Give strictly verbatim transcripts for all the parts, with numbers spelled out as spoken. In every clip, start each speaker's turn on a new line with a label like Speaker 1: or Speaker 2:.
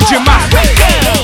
Speaker 1: DJ Marcão.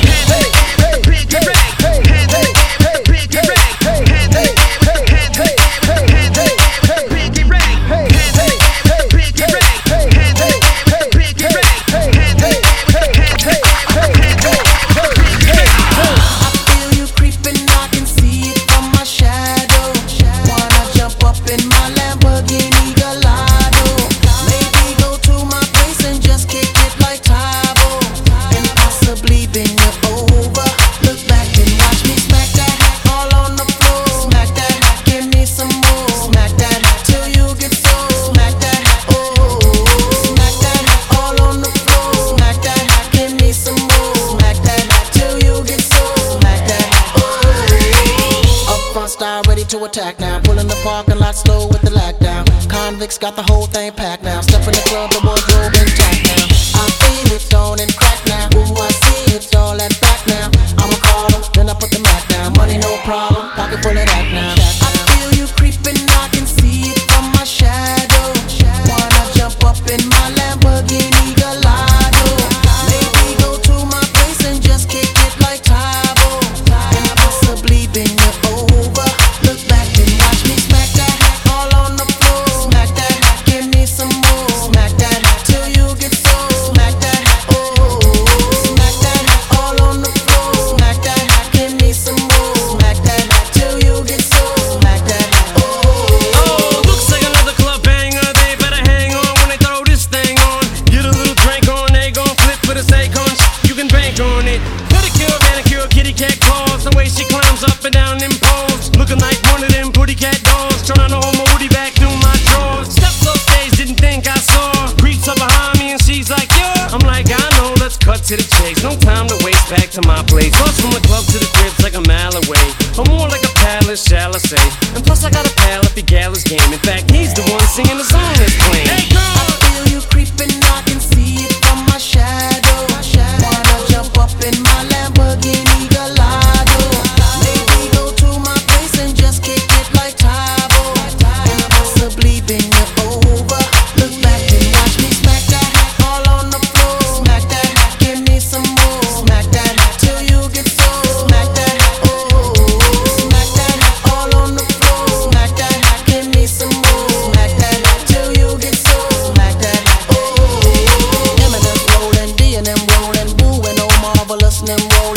Speaker 2: To attack now, pulling the parking lot slow with the lockdown. Convicts got the whole thing packed now. Step in the club, the wardrobe intact now. I feel it on and crack now. Ooh, I see it's all that back now. I'ma call them, then I put the mat down. Money no problem, pocket full of that now. I feel you creeping, I can see it from my shadow. Wanna jump up in my Lamborghini Gallardo? Maybe go to my place and just kick it like Tybo, and possibly bend you over. Look back and watch me smack that hat all on the floor. Smack that hat, give me some more. Smack that hat till you get so. Smack that hat, oh. Smack that hat all on the floor. Smack that hat, give me some more. Smack that hat till you get so. Smack that hat, oh.
Speaker 3: Oh, looks like another club banger. They better hang on when they throw this thing on. Get a little drink on, they gon' flip for the sake on. You can bank on it. Pedicure, manicure, kitty cat claws. The way she climbs up and down them poles, looking like one of them pretty cat dolls. Trying to hold my woody back through my drawers. Steps off stage, didn't think I saw. Creeps up behind me and she's like, yeah. I'm like, I know, let's cut to the chase. No time to waste, back to my place. Plus from the club to the crib's like a mile away, or more like a palace, shall I say. And plus I got a pal if the gal is game. In fact, he's the one singing the song that's playing. Hey girl,
Speaker 2: I feel you creeping, I can see it from my shadow. Wanna jump up in my Lamborghini Gallardo? Maybe go to my place and just kick it like Tybo, and possibly bend you over. Look back and watch me smack that hat all on the floor. Smack that hat, give me some more. Smack that hat till you get so. Smack that hat, oh. Smack that hat all on the floor. Smack that hat, give me some more. Smack that hat till you get so. Smack that hat, oh. Eminem rolling, D and M rolling, Boo and oh marvelous and them rolling.